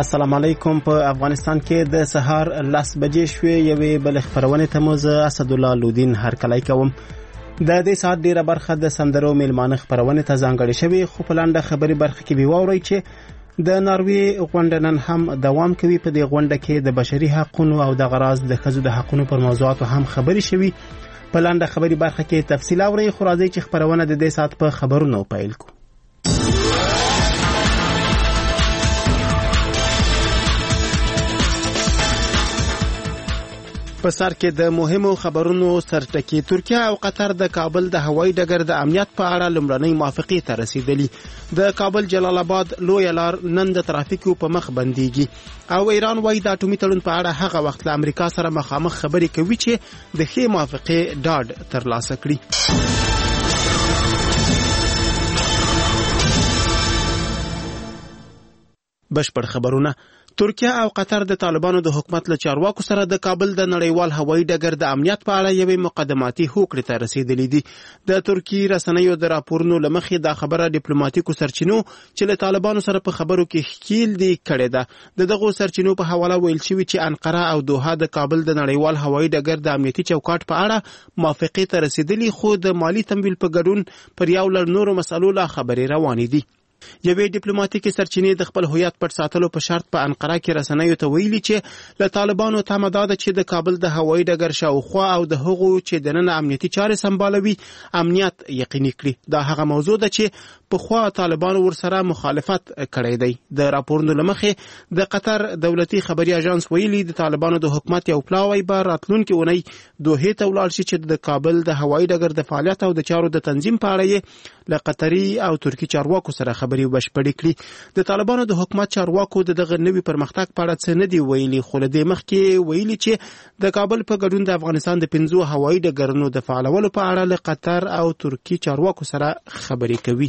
السلام علیکم. په افغانستان کې د سهار 10 بجې شوې یوې بل خبرونه ته مو زه اسد الله لودین هرکلی کوم. د دې ساعت ډیره برخه د سندرو میلمانه خبرونه ته ځانګړې شوې، خو په لاندې خبري برخه کې به واورئ چې د ناروی غونډه نن هم دوام کوي. په دې غونډه کې د بشري حقوقو او د غراض د ښځو د حقوقو پر موضوعاتو هم خبري شوي. په لاندې خبري برخه کې تفصیل اورئ، خو راځي چې خبرونه د دې ساعت په خبرونو پیل کو. په سر کې د مهمو خبرونو سرټکی ترکیه او قطر د کابل د هوایي ډګر د امنیت په اړه لومړنۍ موافقې ته رسیدلي. د کابل جلال آباد لوی لار نن د ترافیکو په مخ بنديږي او ایران وايي د اټومي تړون په اړه هغه وخت له امریکا سره مخامخ خبرې کوي چې د ښې موافقې ډاډ ترلاسه کړي. بشپړ خبرونه. ترکیه او قطر د طالبانو د حکومت له چارواکو سره د کابل د نړیوال هوایي ډګر د امنیت په اړه یوې مقدماتي هوکړې ته رسیدلي دي. د ترکی رسنیو د راپورونو له مخې دا خبره ډیپلوماټیکو سرچینو چې له طالبانو سره په خبرو کې ښکیل دي کړې ده. د دغو سرچینو په حواله ویل شوي چې انقره او دوحه د کابل د نړیوال هوایي ډګر د امنیتي چوکاټ په اړه موافقې ته رسیدلي، خو د مالی تمویل په ګډون پر یو لړ نورو مسالو لا خبرې روانې دي. یوې ډیپلوماټیکي سرچینې د خپل هویت پټ ساتلو په شرط په انقره کې رسنیو ته ویلي چې له طالبانو تمه ده چې د کابل د هوایي ډګر شاوخوا او د هغو چې دننه امنیتي چارې سمبالوي امنیت یقیني کړي. دا هغه موضوع ده چې پخوا طالبانو ورسره مخالفت کړی دی. د راپورونو له مخې د قطر دولتي خبري اژانس ویلي د طالبانو د حکومت یو پلاوی به راتلونکي اونۍ دوحې ته ولاړ شي چې د کابل د هوایي ډګر د فعالیت او د چارو د تنظیم په اړه یې له قطري او ترکی چارواکو سره خبري بشپړې کړي. د طالبانو د حکومت چارواکو دغه نوي پرمختګ په اړه څه نه دی ویلي، خو له دې مخکې ویلي چې د کابل په ګډون د افغانستان د 5 هوایي ډګرونو د فعالولو په اړه له قطر او ترکی چارواکو سره خبري کوي.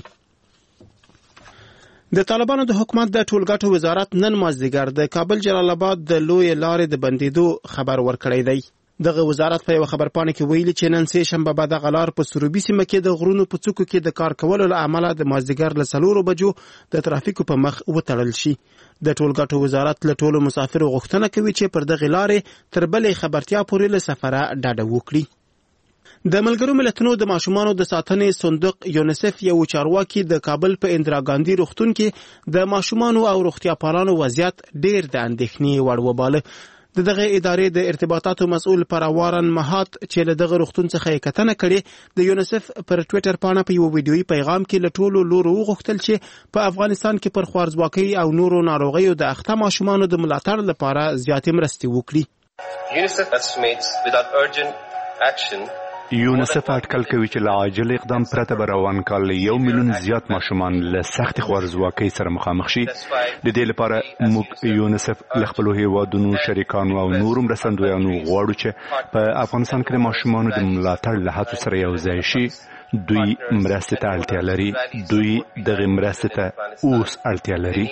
د طالبانو د حکومت د ټولګټو وزارت نن مازدیګر د کابل جلال آباد د لوی لارې د بندیدو خبر ورکړی دی. دغه وزارت په یو خبرپاڼه کې ویلي چې نن سه شنبه به د غلار په سروبي سیمه کې د غرونو په څوکو کې د کار کولو له امله د مازدیګر له 4 بجو د ترافیکو په مخ وتړل شي. د ټولګټو وزارت له ټولو مسافرو غوښتنه کوي چې پر دغه لارې تر بلې خبرتیا پورې له سفره ډاډه وکړي. د ملګرو ملتونو د ماشومانو د ساتنې صندوق یونیسف یو چارواکي د کابل په اندرا ګاندی روغتون کې د ماشومانو او روغتیا پالانو وضعیت ډیر د اندېښنې وړ وباله. دغه ادارې د ارتباطاتو مسؤل پروارن مهات چې له دغه روغتون څخه کتنه کړي د یونیسف پر ټوئیټر باندې په یو ویډیويي پیغام کې له ټولو لورو وغوښتل چې په افغانستان کې پر خوارځواکۍ او نورو ناروغیو د اخته ماشومانو د ملاتړ لپاره زیاتې مرستې وکړي. UNICEF estimates without urgent action یونیسف اټکل کوي چې له عاجل اقدام پرته به روان کال 1 میلیون زیات ماشومان له سخت خوارځواکۍ سره مخامخ شي. د دې لپاره موږ یونیسف له خپلو هیوادونو شریکانو او نورو مرستندویانو غواړو چې په افغانستان کې د ماشومانو د ملاتړ له هڅو سره یو ځای شي. دوی مرستې ته اړتیا لري، دوی دغه مرستې ته اوس اړتیا لري.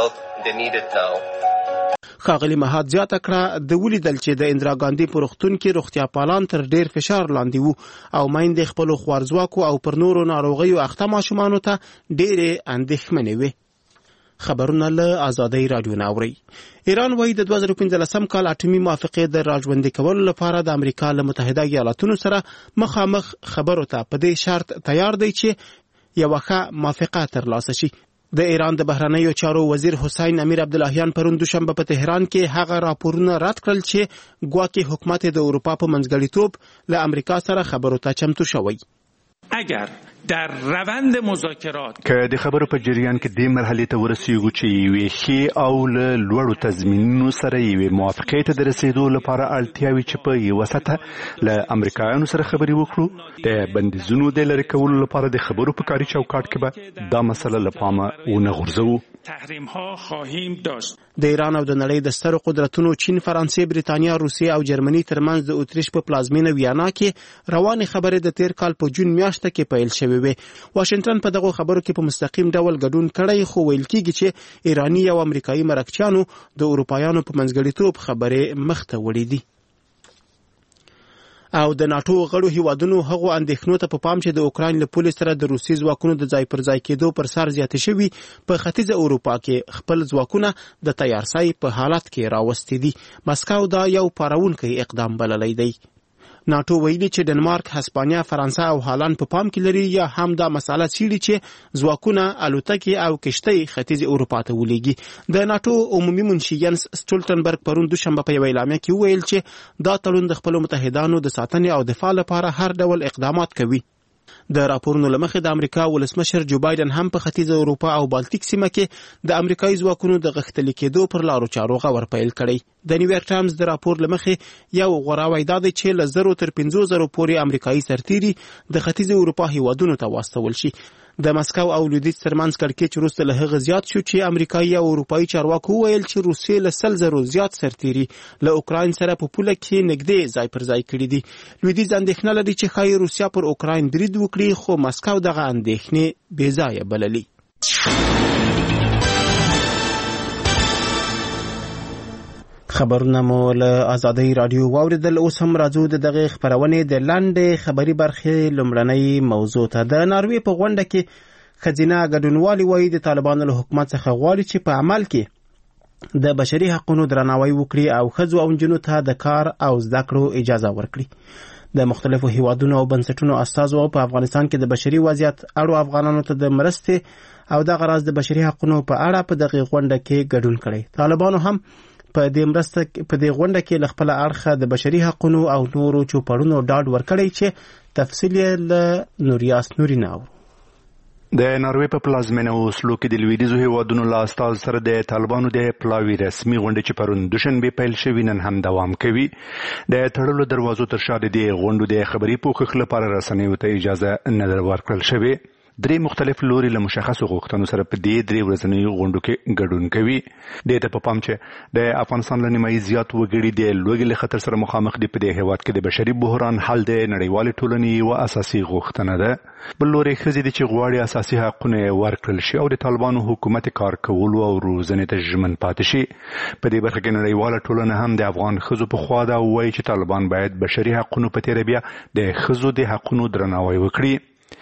ښاغلي مهات زیاته کړه د ولیدل چې د اندرا ګاندی په روغتون کې روغتیا پالان تر ډیر فشار لاندې وو او میندې خپل خوارځواکو او پر نورو ناروغیو اخته ماشومانو ته ډېرې اندېښمنې وې. خبرونه له آزادۍ رادیو ناوري. ایران وايي د 2015 کال اټومي موافقې د راژوندي کولو لپاره د امریکا له متحده ایالاتونو سره مخامخ خبرو ته په دې شرط تیار دی چې یو ښه موافقه ترلاسه شي. د ایران د بهرنیو چارو وزیر حسین امیر عبداللهیان پرون دوشنبه په تهران کې هغه راپورونه رد کړل چې ګواکې حکومت د اروپا په منځګړیتوب له امریکا سره خبرو ته چمتو شوی. اگر در روند مذاکرات که د خبرو په جریان کې د مرحلې ته ورسیږو چې یوې ښې او له لوړو تضمینونو سره یوې موافقې ته د رسېدو لپاره اړتیاوي چې په یوه سطحه له امریکایانو سره خبرې وکړو، د بندیزونو د لرې کولو لپاره د خبرو په کاري چوکاټ کې به دا مسله له پامه ونه غورځوو. تحریم ها خواهیم داشت. د ایران او د نړۍ د سترو قدرتونو چین، فرانسې، بریتانیا، روسیې او جرمني ترمنځ د اتریش په پلازمینه ویانا کې روانې خبرې د تیر کال په جون میاشت کې پیل شوې وې. واشنگټن په دغه خبرو کې په مستقیم ډول ګډون کړی، خو ویل کېږي چې ایرانی او امریکایي مرکچیانو د اروپایانو په منځګړیتوب خبرې مخته وړې دي. او د ناتو غړو هیوادونو هغو اندېښنو ته په پام چې د اوکراین له پولې سره د روسي ځواکونو د ځای پر ځای کېدو پر سر زیاتې شوي په ختیځه اروپا کې خپل ځواکونه د تیارسای په حالت کې راوستي دي. مسکو دا یو پارونکی اقدام بللی دی. ناتو ویلي چې ډنمارک، هسپانیا، فرانسه او هالند په پام کې لري یا هم دا مساله څیړي چې ځواکونه الوتکې او کشتۍ ختیځ اروپا ته ولېږي. د ناتو عمومي منشي ینس سټولټنبرګ پرون دوشنبه په یوه اعلامیه کې وویل چې دا تړون د خپلو متحدانو د ساتنې او دفاع لپاره هر ډول اقدامات کوي. د راپورونو لمخې د امریکا ولسمشر جو بایدن هم په ختیځه اروپا او بالټیک سیمه کې د امریکایي ځواکونو د غښتلي کېدو پر لارو چارو غور پیل کړی. د نیویارک ټایمز د راپور لمخې یو غوراوی دا دی چې له 0 تر 50,000 پورې امریکایي سرتیري د ختیځه اروپا هیوادونو ته واستول شي. د مسکو او لویدیځ ترمنځ کړکېچ وروسته له هغه زیات شو چې امریکایي او اروپایي چارواکو وویل چې روسیې له 100,000 زیات سرتیري له اوکراین سره په پوله کې نږدې ځای پر ځای کړي دي. لویدیځ اندېښنه لري چې ښایي روسیه پر اوکراین برید وکړي، خو مسکو دغه اندېښنې بې ځایه بللي. خبرونه مو له آزادۍ رادیو واوریدل. اوس هم راځو د دغه خبرونې د لاندې خبري برخې لومړنۍ موضوع ته. د ناروې په غونډه کې ښځینه ګډونوالي وایي د طالبانو له حکومت څخه غواړي چې په عمل کې د بشري حقوقو درناوی وکړي او ښځو او نجونو ته د کار او زده کړو اجازه ورکړي. د مختلفو هیوادونو او بنسټونو استازو په افغانستان کې د بشري وضعیت اړو افغانانو ته د مرستې او دغه راز د بشري حقوقو په اړه په دغه غونډه کې ګډون کړي. طالبانو هم په دې غونډه کې له خپل اړخه د بشري حقوقو او نورو چوپړونو ډاډ ورکړی چې تفصیل یې له نوریاس نورینه اورو. د ناروې په پلازمینه اوسلو کې د لویدیځو هیوادونو له استازو سره د طالبانو د پلاوي رسمي غونډه چې پرون دوشنبه پیل شوې نن هم دوام کوي. د تړلو دروازو تر شا د غونډو د خبري پوښښ لپاره رسنیو ته اجازه نه ورکړل شوې. درې مختلف لوري له مشخصو غوښتنو سره په دې درې ورځنیو غونډو کې ګډون کوي. دې ته په پام چې د افغانستان له نیمایي زیات وګړي د لوږې له خطر سره مخامخ دي. په دې هیواد کې د بشري بحران حل د نړیوالې ټولنې یوه اساسي غوښتنه ده. بل لوري ښځې دي چې غواړي اساسي حقونه ورکړل شي او د طالبانو حکومت کار کولو او روزنې ته ژمن پاتې شي. په دې برخه کې نړیواله ټولنه هم د افغان ښځو په خوا ده او وایي چې طالبان باید بشري حقونو په تیره بیا د ښځو د حقونو درناوی وکړي.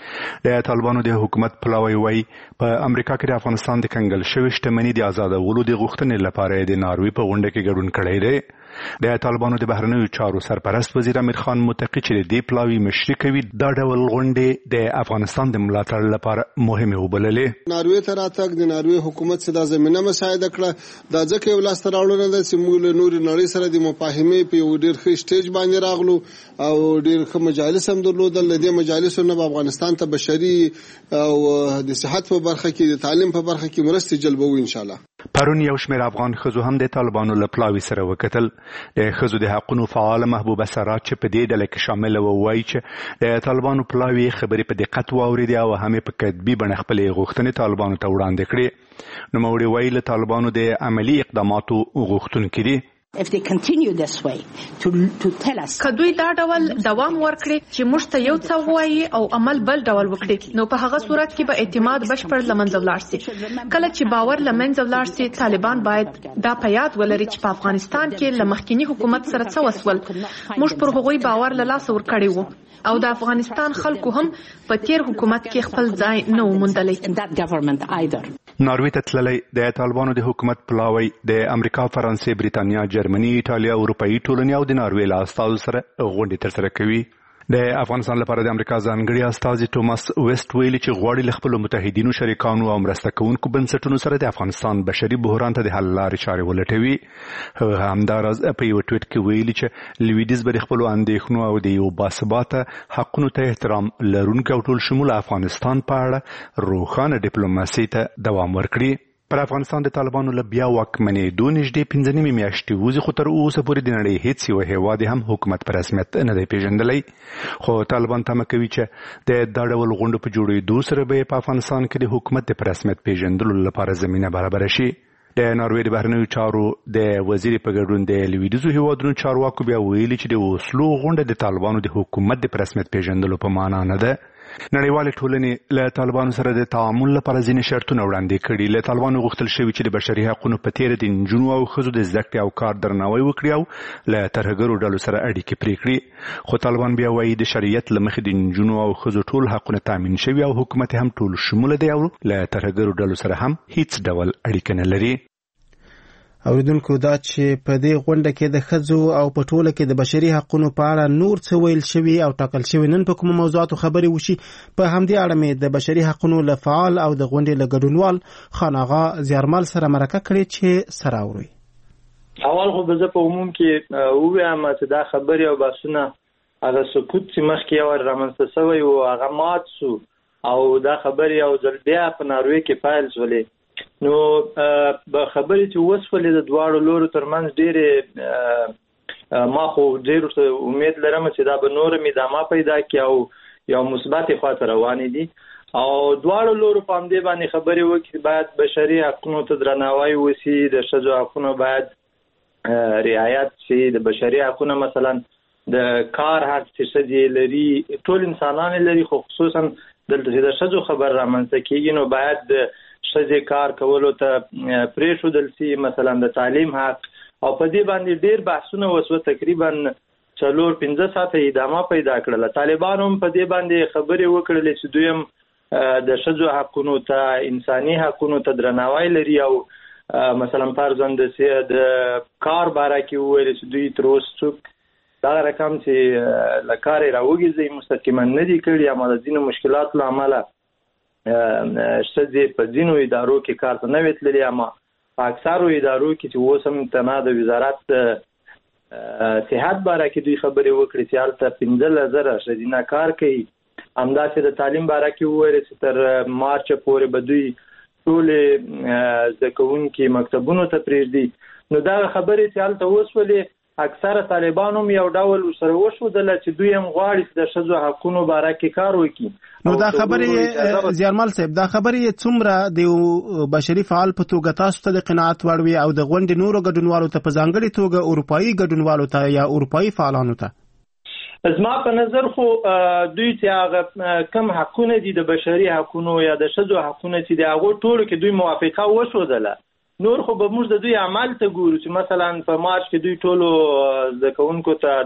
د طالبانو د حکومت پلاوی وایي په امریکا کې د افغانستان د کنګل شوې شتمنۍ د آزادولو د غوښتنې لپاره د ناروې په غونډه کې ګډون کړی دی. د طالبانو د بهرنیو چارو سرپرست وزیر امیر خان متقی چې د دې پلاوی مشري کوي دا ډول غونډې د افغانستان د ملاتړ لپاره مهمه وبللې. ناروې ته راتګ د ناروې حکومت څخه د زمينه مساعده کړه. دا ځکه یو لاس راوړل د سیمول نور نړۍ سره د مفاهمې په یو ډیر ښه سټیج باندې راغلو او ډیر ښه مجالس هم درلودل. د دې مجالسو نه افغانستان ته بشري او د صحت په برخه کې د تعلیم په برخه کې مرستې جلبوي ان شاء الله. پرون یو شمېر افغان ښځو هم د طالبانو له پلاوي سره وکتل. د ښځو د حقونو فعال محبوبه سرات چې په دې ډله کې شامل وایي چې د طالبانو پلاوي خبرې په دقت واورېدې او هم په کتبي بڼه خپلې غوښتنې طالبانو ته وړاندې کړې. نوموړي وایي له طالبانو د عملي اقداماتو غوښتونکي دي. If they continue this way to tell us کدوې دا ډول دوام ورکړي چې موږ ته یو څه وایي او عمل بل ډول وکړي نو په هغه صورت کې به اعتماد بشپړ لمنځه ولاړ شي. کله چې باور لمنځه ولاړ شي طالبان باید دا په یاد ولري چې په افغانستان کې له مخکینی حکومت سره څه وسول موږ پر هغوی باور له لاسه ورکړی وو او د افغانستان خلکو هم په تیر حکومت کې خپل ځای نه وموندلی. ناروې ته تللی د طالبانو د حکومت پلاوی د امریکا، فرانسې، بریتانیا، جرمني، ایټالیا، اروپایي ټولنې او د ناروې له استازو سره غونډې ترسره کوي. د افغانستان لپاره د امریکا ځانګړي استازي ټوماس ویسټ ویلي چې غواړي له خپلو متحدینو شریکانو او مرسته کوونکو بنسټونو سره د افغانستان بشري بحران ته د حل لارې چارې ولټوي. هغه همداراز په یو ټویټ کې ویلي چې لویدیځ به د خپلو اندېښنو او د یو باثباته حقونو ته احترام لرونکي او ټول شموله افغانستان په اړه روښانه ډیپلوماسي ته دوام ورکړي. پر افغانستان د طالبانو له بیا واکمنېدو نږدې 15 میاشتې وځي خو تر اوسه پورې د نړۍ هیڅ یو هیواد هم حکومت په رسمیت نه دی پیژندلی. خو طالبان تمه کوي چې د دا ډول غونډو په جوړېدو سره به په افغانستان کې د حکومت د رسمیت پیژندلو لپاره زمینه برابره شي. د ناروې د بهرنیو چارو د وزیر په ګډون د لویدیځو هیوادونو چارواکو بیا ویلي چې د اوسلو غونډه د طالبانو د حکومت د رسمیت پیژندلو په معنا نه ده. نړیوال ټولنې له طالبانو سره د تعامل لپاره ځینې شرطونه وړاندې کړي. له طالبانو غوښتل شوي چې د بشري حقوقو په تیر د نجونو او ښځو د زده کړې او کار درناوی وکړي او له ترهګرو ډلو سره اړیکې پرې کړي. خو طالبان بیا وایي د شریعت له مخې د نجونو او ښځو ټول حقونه تامین شوي او حکومت هم ټول شموله دی او له ترهګرو ډلو سره هم هیڅ ډول اړیکه نه لري. اوریدونکو دا چې په دې غونډه کې د ښځو او په ټوله کې د بشري حقوقو په اړه نور څه ویل شوي او ټاکل شوي نن په کومو موضوعاتو خبرې وشي په همدې اړه مې د بشري حقوقو له فعال او د غونډې له ګډونوال خان آغا زیارمل سره مرکه کړې چې سره اوري. اول خو زه په عموم کې ووایم چې دا خبرې او بحثونه هغه سکوت چې مخکې یو رامنځته شوی او هغه مات شو او دا خبرې او ځل بیا په ناروې کې پایل شولې. نو به خبرې چې وسولې د دواړو لورو ترمنځ ډېرې ما خو ډېر امید لرم چې دا به نور ادامه پیدا کړي او یو مثبت خواته روانې دي او دواړو لورو په همدې باندې خبرې وکړي. باید بشري حقوقو ته درناوی وشي، د ښځو حقونه باید رعایت شي، د بشري حقوقو مثلا د کار حق چې ښځې لري ټول انسانان لري، خو خصوصا دلته چې د ښځو خبر رامنځته کېږي نو باید د ښځې کار کولو ته پرېښودل شي، مثلا د تعلیم حق. او په دې باندې ډېر بحثونه وشوه، تقریبا 4-5 ساعته ادامه پیدا کړله. طالبانو هم په دې باندې خبرې وکړلې چې دوی هم د ښځو حقونو ته، انساني حقونو ته درناوی لري او مثلا فرضاً د کار باره کې وویل چې دوی تر اوسه څوک دغه رقم چې له کارې راوګرځي مستقیما نه دي کړي، اما د ځینو مشکلاتو له امله ښځې په ځینو ادارو کې کار ته نه وې تللې، اما په اکثرو ادارو کې چې اوس هم تنها د وزارت صحت باره کې دوی خبرې وکړې چې هلته 15,000 ښځینه کار کوي. همداسې د تعلیم باره کې وویل چې تر مارچه پورې به دوی ټولې زده کوونکي مکتبونو ته پرېږدي. نو دغه خبرې چې هلته وشولې اکثره طالبان هم یو ډول سره وښودله چې دوی هم غواړي چې د ښځو حقونو باره کې کار وکړي. نو دا خبرې زیارمل صاحب، دا خبرې څومره د بشري فعال په توګه تاسو ته د قناعت وړ وي او د غونډې نورو ګډونوالو ته په ځانګړې توګه اروپایي ګډونوالو ته یا اروپایي فعالانو ته؟ زما په نظر خو دوی چې هغه کم حقونه دي د بشري حقونو یا د ښځو حقونه چې د هغو ټولو کې دوی موافقه وښودله. نور خو به موږ د دوی عمل ته ګورو چې مثلا په مارچ کې دوی ټولو زده کوونکو ته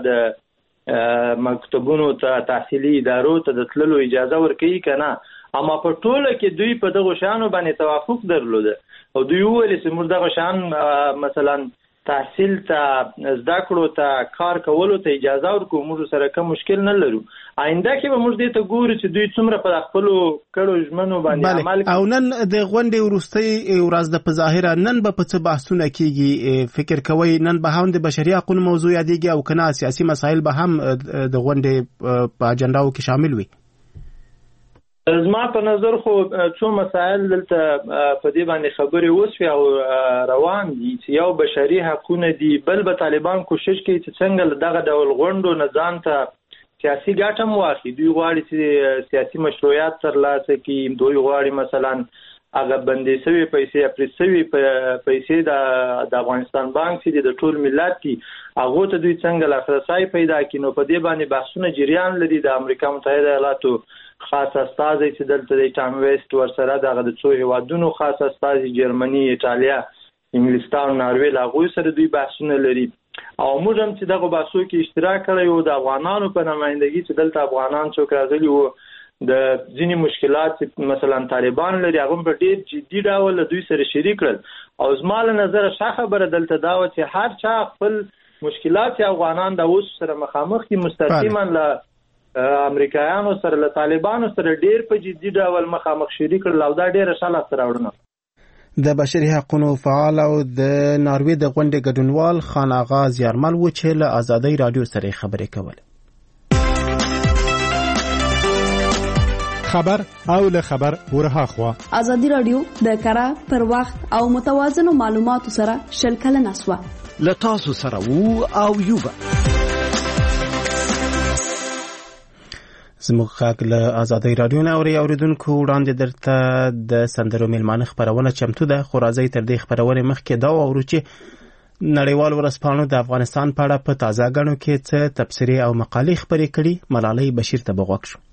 د مکتبونو ته، تحصیلي ادارو ته د تللو اجازه ورکوي که نه، اما په ټوله کې دوی په دغو شیانو باندې توافق درلوده او دوی وویل چې موږ دغه شیان مثلا تحصیل ته، زده کړو ته، کار کولو ته اجازه ورکوو، موږ سره کوم مشکل نه لرو. آینده کې به موږ دې ته ګورو چې دوی څومره په خپلو کړو ژمنو باندې عمل کوي. او نن د غونډې وروستۍ ورځ ده، په ظاهره نن به په څه بحثونه کېږي؟ فکر کوئ نن به هم د بشري حقوقو موضوع یادېږي او که نه سیاسي مسایل به هم د غونډې په اجنډاو کې شامل وي؟ زما په نظر خو څو مسایل دلته په دې باندې خبرې وشوې او روان دي چې یو بشري حقونه دي، بل به طالبان کوشش کوي چې څنګه دغه ډول غونډو نه ځان ته سیاسي ګټه هم واخلي. دوی غواړي چې سیاسي مشروعیت ترلاسه کړي، دوی غواړي مثلا هغه بندې شوي پیسې، اپریز شوي پیسې د افغانستان بانک چې د ټول ملت دي هغو ته دوی څنګه لاسرسی پیدا کړي. نو په دې باندې بحثونه جریان لري. د امریکا متحده ایالاتو خاص استازی چې دلته د ټام ویسټ ورسره دغه د څو هیوادونو خاص استازي جرمني، ایټالیا، انګلستان، ناروې له هغوی سره دوی بحثونه لري او موږ هم چې دغه بحثو کې اشتراک کړی و د افغانانو په نمایندګي چې دلته افغانان څوک راغلي وو د ځینې مشکلات چې مثلا طالبان لري هغه په ډېر جدي ډول دوی سره شریک کړل. او زما له نظره ښه خبره دلته دا وه چې هر چا خپل مشکلات چې افغانان د اوس سره مخامخ دي مستقیما له امریکایانو سره له طالبانو سره ډېر په جدي ډول مخامخ شریک کړل او دا ډېره ښه لاسته راوړنه. د بشري حقوقو فعال او د ناروې د غونډې ګډونوال خان آغا زیارمل و چې له آزادۍ رادیو سره خبرې کولې. خبر او له خبر ورها خوا آزادی رادیو د کره پر وخت او متوازن معلوماتو سره شلکل نسوه لتاسو سره وو او یوبا زموږ خاک له آزادۍ رادیو نه اوریدونکو وړاندې درته د سندرو میلمانه خبرونه چمتو ده. خو راځئ تر دې خبرونې مخکې دا واورو چې نړیوال ورځپاڼو د افغانستان په اړه په تازه ګڼو کې څه تبصرې او مقالې خپرې کړي. ملالۍ بشیر ته به غوږ شو.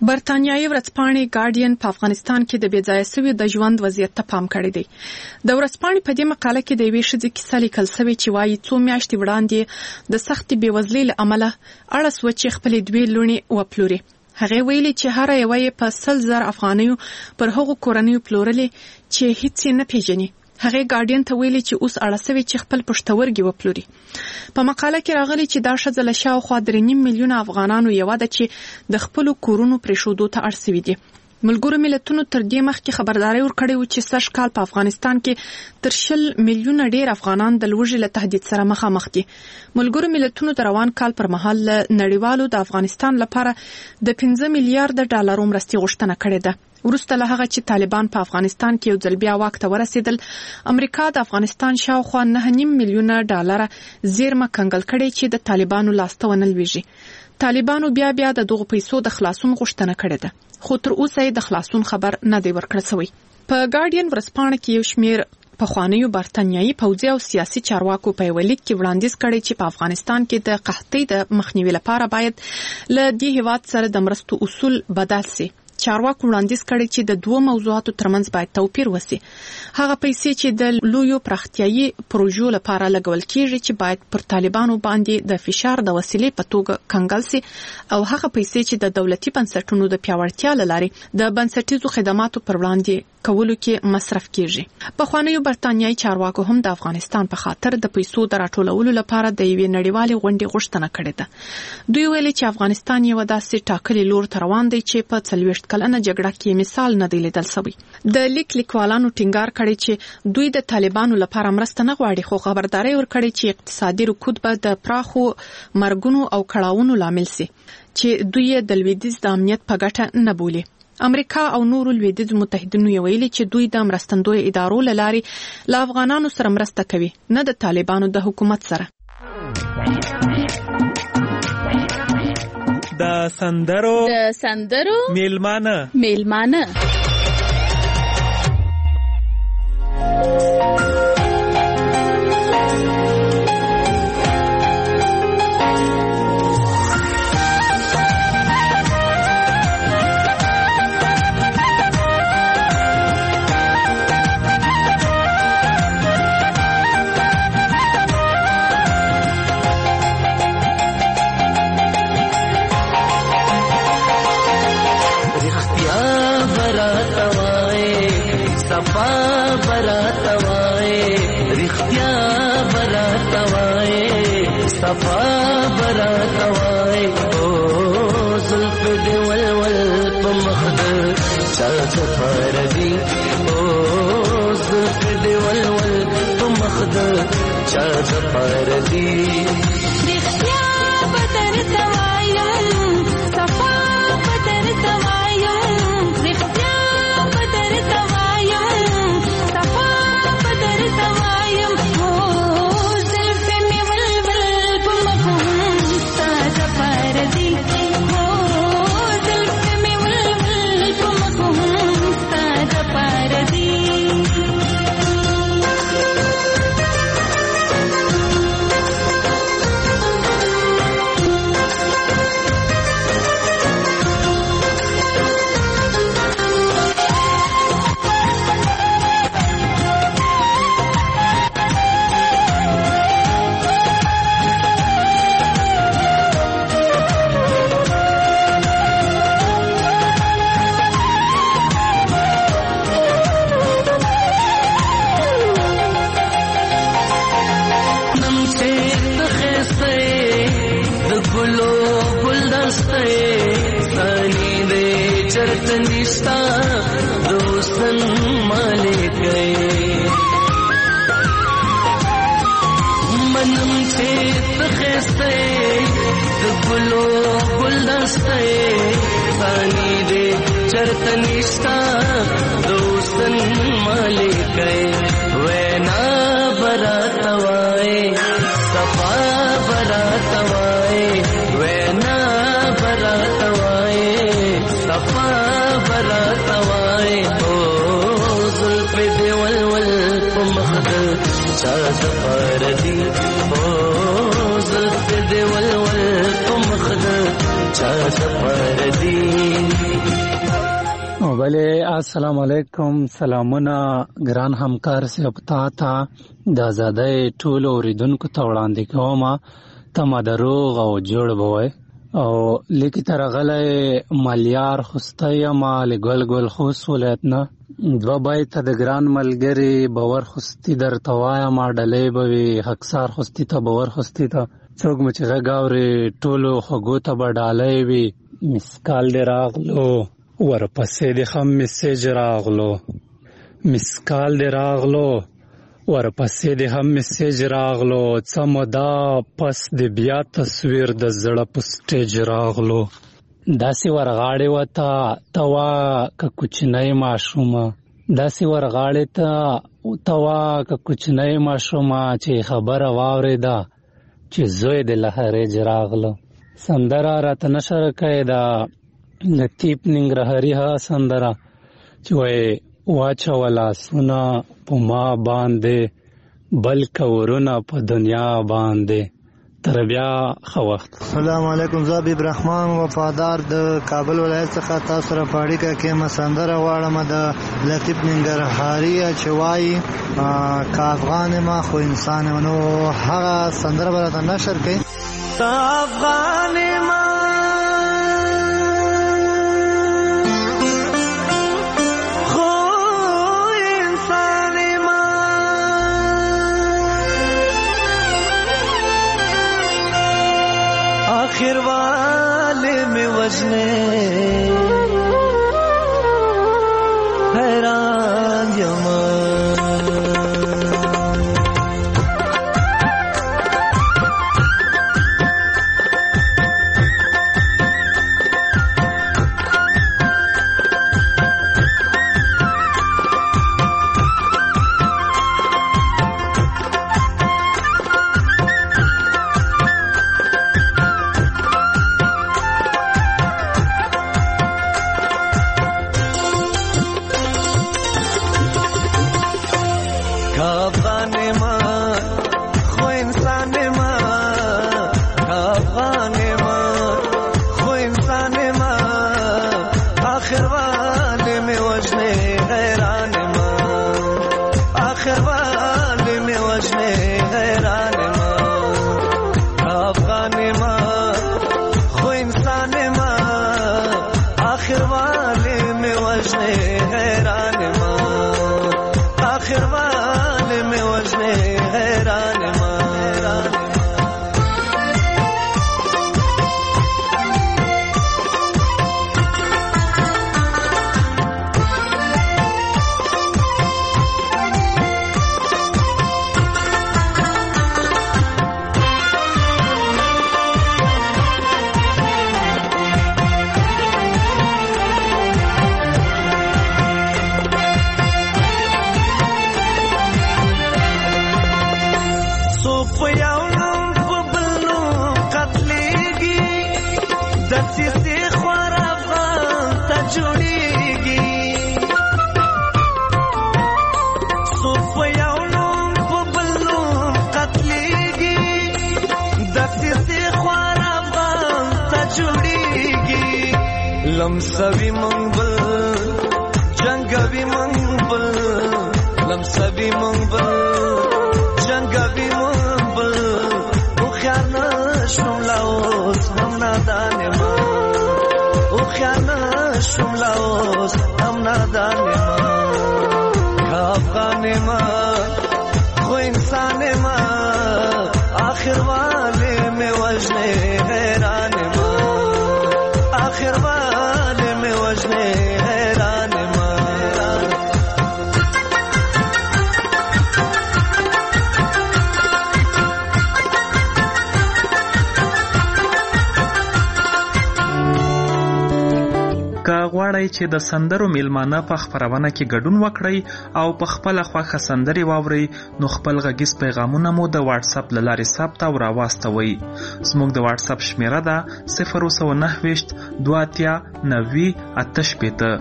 برتانیایي ورځپاڼې ګارډین په افغانستان کې د بېځایه سوي د ژوند وضعیت ته پام کړی دی. د ورځپاڼې په دې مقاله کې د یوې ښځې کیسه لیکل شوې چې وایي 2 میاشتې وړاندې د سختې بېوزلۍ له امله اړه سوه چې خپلې 2 لوڼې وپلوري. هغې ویلي چې هره یوه یې په 100,000 افغانیو پر هغو کورنیو پلورلې چې هیڅ یې نه پیژني. هغې ګارډین ته ویلي چې اوس اړه سوي چې خپل پښتورګي وپلوري. په مقاله کې راغلي چې دا ښځه له شاوخوا 3.5 میلیونه افغانانو یوه ده چې د خپلو کورونو پرېښودو ته اړ سوي دي. ملګرو ملتونو تر دې مخکې خبرداری ورکړی و چې سږ کال په افغانستان کې تر 20 میلیونه ډېر افغانان د لوږې له تهدید سره مخامخ دي. ملګرو ملتونو د روان کال پر مهال له نړیوالو د افغانستان لپاره د 15 میلیارډ ډالرو مرستې غوښتنه کړې ده. وروسته له هغه چې طالبان په افغانستان کې یو ځل بیا واک ته ورسېدل، امریکا د افغانستان شاوخوا 9.5 میلیونه ډالر زیرمه کنګل کړې چې د طالبانو لاسته ونه لویږي. طالبانو بیا د دغو پیسو د خلاصون غوښتنه کړې ده، خو تر اوسه یې د خلاصون خبر نه دی ورکړل شوی. په ګارډین ورځپاڼه کې یو شمېر پخوانیو برتانیایي پوځي او سیاسي چارواکو په یوه لیک کې وړاندیز کړی چې په افغانستان کې د قحطۍ د مخنیوي لپاره باید له دې هیواد سره د مرستو اصول بدل سي. چارواکو وړاندیز کړی چې د 2 موضوعاتو ترمنځ باید توپیر وسی. هغه پیسې چې د لویو پراختیایي پروژو لپاره لګول کیږي چې باید پر طالبانو باندې د فشار د وسیلې په توګه کنګل سي، او هغه پیسې چې د دولتي بنسټونو د پیاوړتیا لپاره د بنسټیزو خدماتو پر وړاندې کولو کې مصرف کیږي. پخوانیو برتانیایي چارواکو هم د افغانستان په خاطر د پیسو د راټولولو لپاره د یوې نړیوالې غونډې غوښتنه کړې ده. دوی ویلي چې افغانستان یو داسې ټاکلي لور ته روان دی چې په 40 کلنه جګړه کې مثال نه دی لیدل شوی. د لیکوالانو ټینګار کړی چې دوی د طالبانو لپاره مرسته نه غواړي، خو خبرداري ورکړي چې اقتصادي رکود به د پراخو مرګونو او کړاوونو لامل شي چې دوی د لویدیځ د امنیت په ګټه نه بولي. امریکا او نورو لویدیځ متحدینو ویلي چې دوی د مرستندوی ادارو له لارې له افغانانو سره مرسته کوي، نه د طالبانو د حکومت سره. د سندرو میلمانه چا سفر دی بله السلام علیکم. سلامونه ګران همکار صاحب تا د آزادۍ ټولو اوریدونکو ته وړاندې کوم. تمه د روغ او جوړ بوئ او لیکي تر غلې مالیار خوستی ما لګل ګل خوس ولایت نه دو بای ته د ګران ملګری باور خوستی در توایا ما ډلې بوي حقصار خوستی ته باور خوستی ته څوک مچ غاوري ټولو خغو ته بډالې وي مسکال دی راغلو ورپسې د خم میسج راغلو مسکال دی راغلو ورپسې د هم میسج راغلو څه موده پس د بیا تصویر د زړه په سټیج راغلو داسې ورغاړې وته توا که کوچنی ماشومه داسې ورغاړې ته توا که کوچنی ماشومه چې خبره واورېده چې زوی د لهرېج راغله. سندره راته نشر کړې ده لطیف ننګرهاري ها سندره چې وایي واچوله سونه په ما باندې بل کورونه په دنیا باندې. تر بیا ښه وخت. السلام علیکم. زه حبیب رحمان وفادار د کابل ولایت څخه تاسو سره په اړیکه کې سندره غواړم د لطیف ننګرهاري چې وایي که افغان ما خو انسان یم. نو هغه سندره به راته نشر کړئ. افغان ما आखिर वाले में वजने हैरान लमसवी मंगल जंगवी मंगल लमसवी मंगल जंगवी मंगल उख्याना शुमलाओस हम नादाने मा उख्याना शुमलाओस हम नादाने मा अफगाने मा खो इंसाने मा आखिर वाले में वजने हैरान मा आखिर वाले में वजने हैरान मा که غواړئ چې د سندرو میلمانه په خپرونه کې ګډون وکړئ او په خپله خوښه سندرې واورئ نو خپل غږیز پیغامونه مو د واتس اپ له لارې ثبت او راواستوئ. زموږ د واتس اپ شمیره ده 029 28 90 88.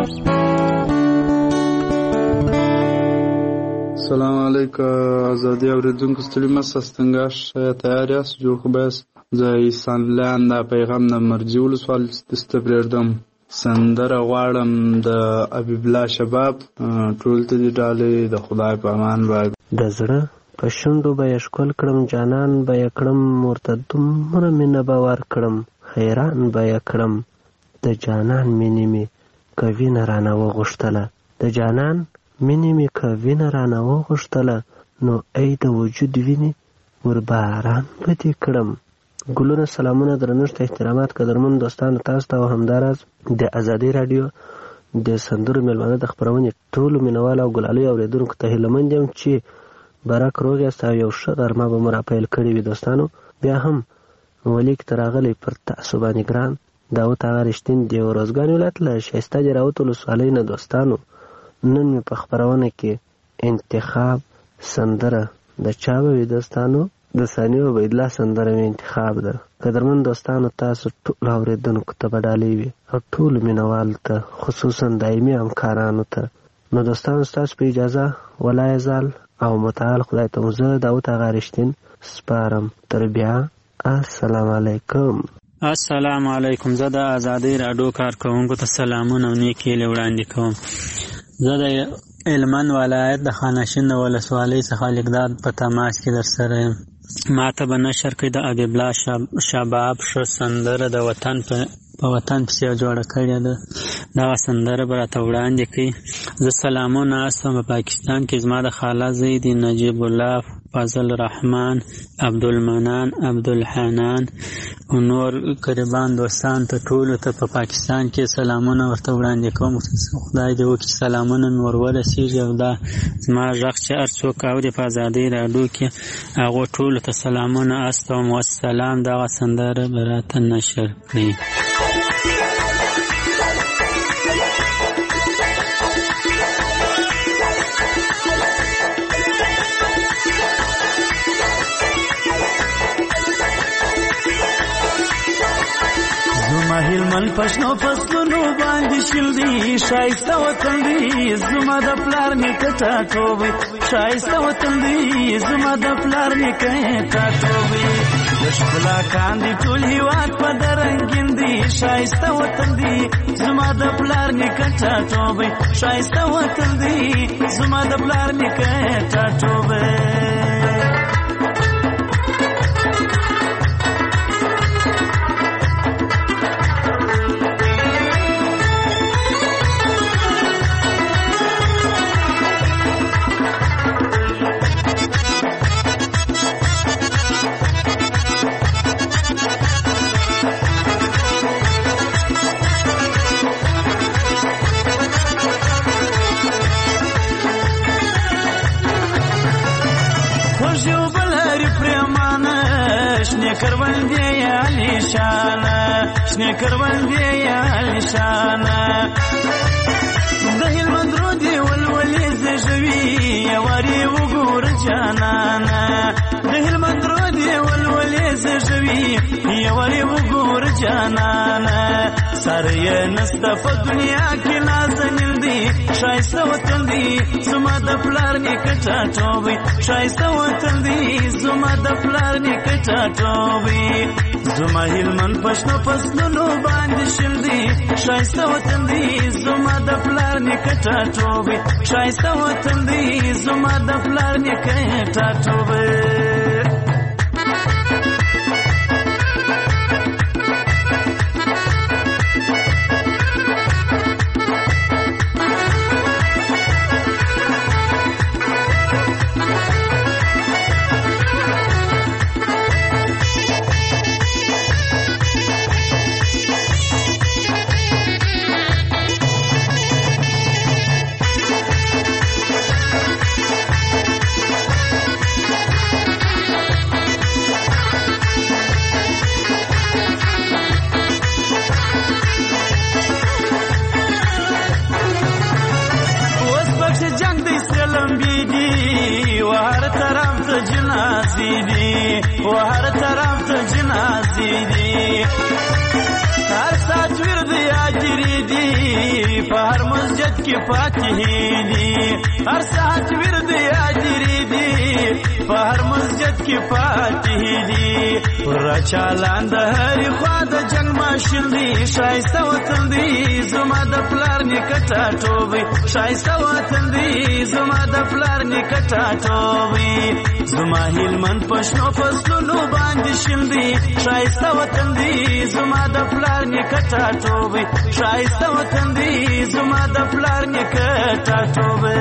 السلام علیکم آزادی اوریدونکو ستړي مه ستنګاش تیار یاست جوړ خو بس زه ایسان لاند پیغام نه مرجی ولسوال دسته پرېږدم سندره غواړم د حبیب الله شباب ټول ته دې ډالۍ د خدای په امان باندې د زړه په شونډو به یې ښکل کړم جانان به یې کړم ورته دومره مینه به ورکړم حیران به یې کړم د جانان مینې مې که وینه رانه وغوښتله د جانان مینې مې که وینه رانه وغوښتله نو ای د وجود وینې ور باران به دې کړم. ګلونه، سلامونه، درنښت، احترامات قدرمن دوستانو تاسو ته او همداراز د ازادي راډیو د سندرو میلمانه د خپرونې ټولو مینوال او ګلالیو اورېدونکو ته هیلهمند یم چې برک روغ یاست او یو ښه غرمه به مو راپیل کړې وي. دوستانو بیا هم ولیک ته راغلی پر تاسو باندې ګران داود هغه رښتین د روزګان ولایت له ښایسته جراوت ولسوالۍ نه. دوستانو نن مې په خپرونه کې انتخاب سندره د چا به وي؟ دوستانو د ثانیه عبیدالله سندره مې انتخاب ده. قدرمن دوستانو تاسو ټولو اورېدونکو ته به ډالۍ وي او ټولو مینوالو ته خصوصا دایمي همکارانو ته. نو دوستانو ستاسو په اجازه ولای زال او متعال خدای ته زه داود هغه رښتین سپارم. تر بیا السلام علیکم. السلام علیکم. زه د ازادۍ راډیو کارکوونکو ته سلامونه او نیکې هیلې وړاندې کوم. زه د هلمند ولایت د خانشین ولسوالۍ څخه لیکداد په تماس کې در سره یم. ما ته به نشر کړي د حبیب الله شباب ښه سندره د وطن په وطن پسې جوړه کړې ده. دغه سندره به راته وړاندې کړي. زه سلامونه استم په پاکستان کې زما د خاله زوی دي نجیب الله، فضل رحمان، عبدالمنان، عبدالحنان او نور قریبان دوستان ته ټولو ته په پاکستان کې سلامونه ورته وړاندې کوم. خدای دې وکړي چې سلامونه مې ور ورسېږي او دا زما غږ چې هر څوک اوري په ازادۍ راډیو کې هغو ټولو ته سلامونه استوم. والسلام. دغه سندره به راته نشر کړي. هلمند پښنو فصلونو باندې شل دي ښایسته وطن دی زما د پلار نیکه ټاټوبی ښایسته وطن دی زما د پلار نیکه ټاټوبی د ښکلا کاندي ټول هیواد په درنګین دی ښایسته وطن دی زما د پلار نیکه ټاټوبی ښایسته وطن دی زما د پلار نیکه ټاټوبی. شنه کروندې یا لشانه د هلمند رودې ولولې زژوي یوارې وګوره جانانه د هلمند رودې ولولې زژوي یوارې وګوره جانانه سره یې نسته په دنیا کې نازنین دی ښایسته وطن دی زما د پلار نیکه ټاټوبی ښایسته وطن دی زما د پلار نیکه ټاټوبی. زما هلمند پښنو فصلونو باندې شل دي ښایسته وطن دی زما د پلار نیکه ټاټوبی ښایسته وطن دی زما د پلار نیکه ټاټوبی. په هر مسجد کې پاتې دي پر چالان د هرې خوا د جنگ ماشین دی ښایسته وطن دی زما د پلار نیکه ټاټوبی ښایسته وطن دی زما د پلار نیکه ټاټوبی زما هلمند په شنو فصلونو باندې شین دی ښایسته وطن دی زما د پلار نیکه ټاټوبی ښایسته وطن دی زما د پلار نیکه ټاټوبی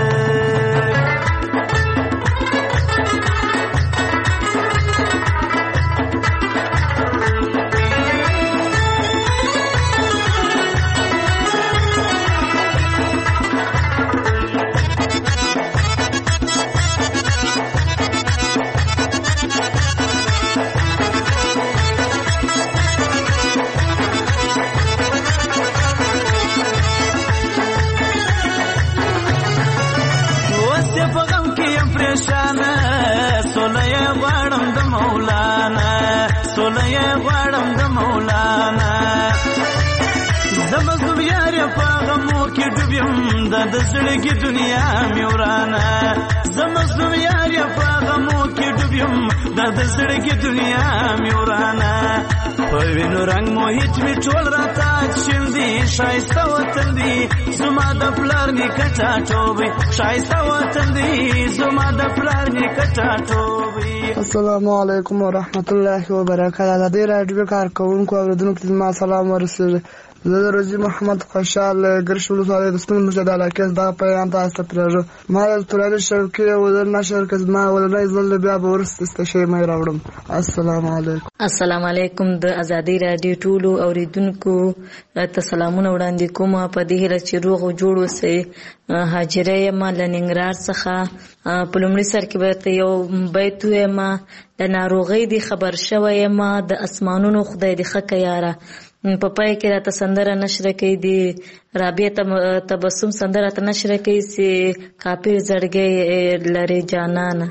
د زړګي دنیا مې ورانه زمزم یار یا په غمو کې ډوب یم د زړګي دنیا مې ورانه په وینو رنگ محیط مې ټول راته شیندي ښایسته وطن دی زما د پلار نیکه ټاټوبی ښایسته وطن دی زما د پلار نیکه ټاټوبی. السلام علیکم ورحمت الله وبرکاته. د دې راډیو کارکونکو اوریدونکو ته ما سلام ورسوي. زه د روزي محمد خوشحال ګرشي ولسوالۍ د ستون مجد علاقې دا پیغام تاسو ته پرېږدم. ما د ټولنې شوقي او د نشر کې زما ولنۍ ځل بیا به ورسته شي مې راوړم. السلام علیکم. السلام علیکم. د ازادي رادیو ټولو اوریدونکو ته سلامونه وړاندې کوم. په دې هیله چې روغ او جوړ اوسئ. هاجره یم له ننګرهار څخه. په لومړي سر کې به یو بیت ویم. د ناروغۍ دې خبر شوی یم د اسمانونو خدای دې ښه که یاره. په پای کې راته سندره نشره کوي دي رابعه تبسم سندره راته نشره کوي چې کافي زړګی لري جانانه.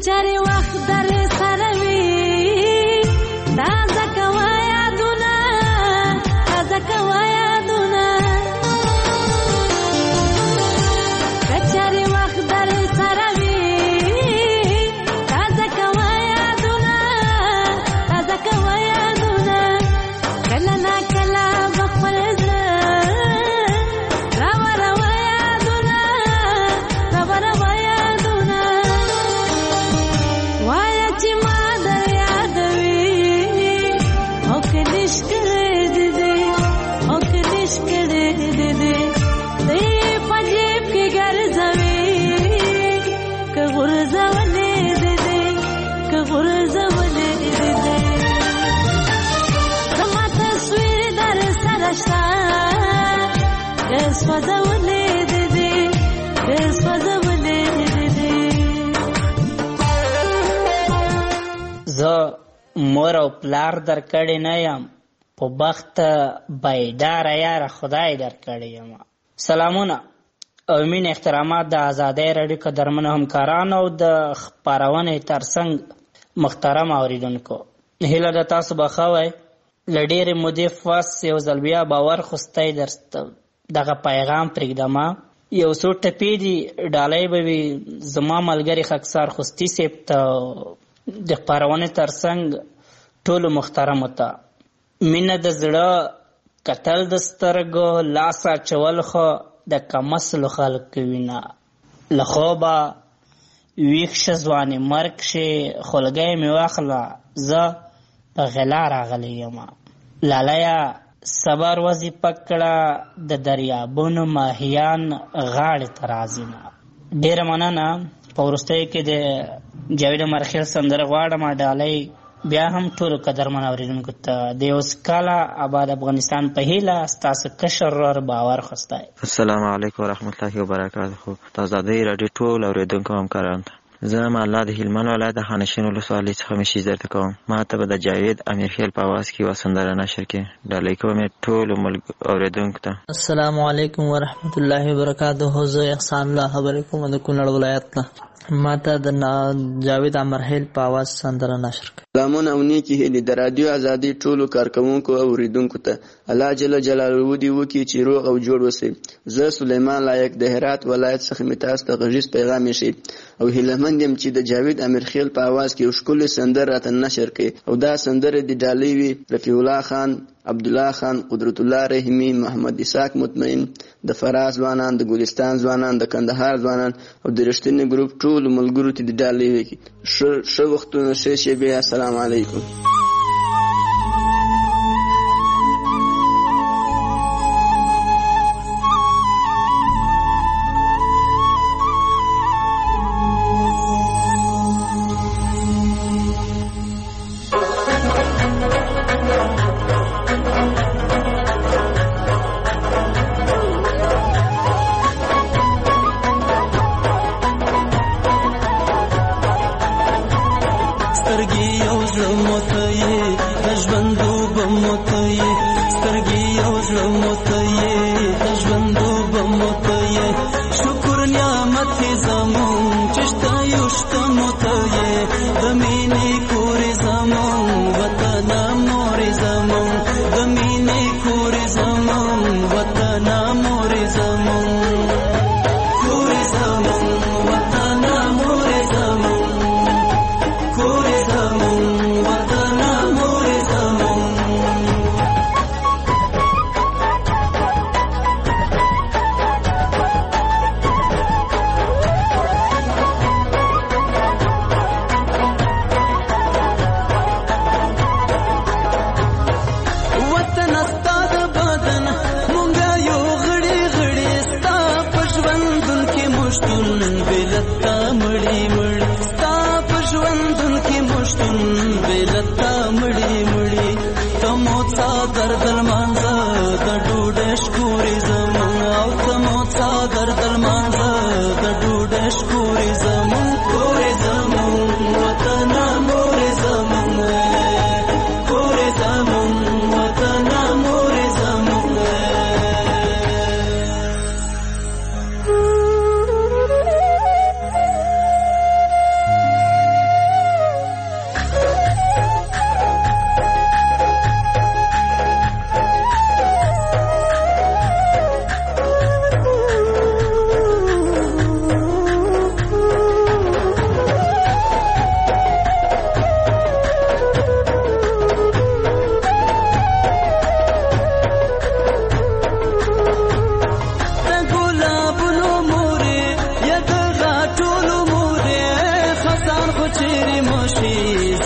کچاري وخت در سره وي تازه کوه یادونه تازه کوه یادونه کچاري وخت در سره وي تازه کوه یادونه تازه کوه یادونه کله نا کله بخپل زړه راوړوه یادونه راوړوه یادونه وایه چې ما در یادوي او که نش کړی دې دې او که نش کړی دې دې دی په جیب کې ګرځوي که غورځولې دې دې که غورځولې دې دې زما تصویر در سره شته که سوځولې دې دې که سوځولې دې دې زه مور او پلار در کړی نه یم په بخت بیداره یاره خدای در کړی یم. سلامونه او مین احترامات د ازادۍ راډیو قدرمنو همکارانو او د خپرونې ترڅنګ محترم اوریدونکو، هیله ده تاسو به ښه وئ. له ډېرې مودې پس یو ځل بیا باور خوستی درته دغه پیغام پرېږدمه. یو څو ټپې دي ډالۍ به وي زما ملګري خاکسار خوستي صاحب ته د خپرونې ترڅنګ ټولو محترمو ته. مینه د زړه کتل د سترګو لاس اچول خو د کمسلو خلکو وینه له خوبه ویښ شه ځوانې مرګ شي خولګۍ مې واخله زه په غلا راغلی یم. لالیه صبر وظیفه کړه د دریابونو ماهیان غاړې ته راځي نه. ډېره مننه. په وروستیو کې د جاوید مرخیل سندره غواړم ډالۍ بیا هم ټولو قدرمن اورېدونکو ته د یو کاله آباد افغانستان په هیله ستاسو کشر ورور باور خوستی. السلام علیکم ورحمت الله وبرکاته. د ازادۍ راډیو ټول اورېدونکو همکارانو ته زه الله د هلمند ولایت د خانشین ولسوالۍ څخه مشیز درته کوم. ما ته به د جاوید امیرخیل په اواز کې یوه سندره نشر کې ډالۍ کوم ټولو اورېدونکو ته. السلام علیکم ورحمت الله وبرکاته. زه احسان الله خبرې کوم د کونړ ولایت نه. ما ته د جاوید امیرخیل په اواز سندره نشر کړه. سلامونه او نیکې هیلې د رادیو ازادۍ ټولو کارکوونکو او اورېدونکو ته الله جل جلاله دې وکړي چې روغ او جوړ اوسئ. زه سلیمان لایق د هرات ولایت څخه مې تاسو ته غږیز پیغام ایښی او هیلهمند یم چې د جاوید امیرخیل په اواز کې یو ښکلې سندره راته نشر کړي او دا سندره د ډالۍ وي رفیع الله خان، عبدالله خان، قدرت الله رحیمی، محمد اسحاق مطمئن، د فراه ځوانان، د ګلستان ځوانان، د کندهار ځوانان او د رښتینې ګروپ ټولو ملګرو ته د ډالۍ وکړي. ښه وختونه، ښې شېبې. السلام علیکم.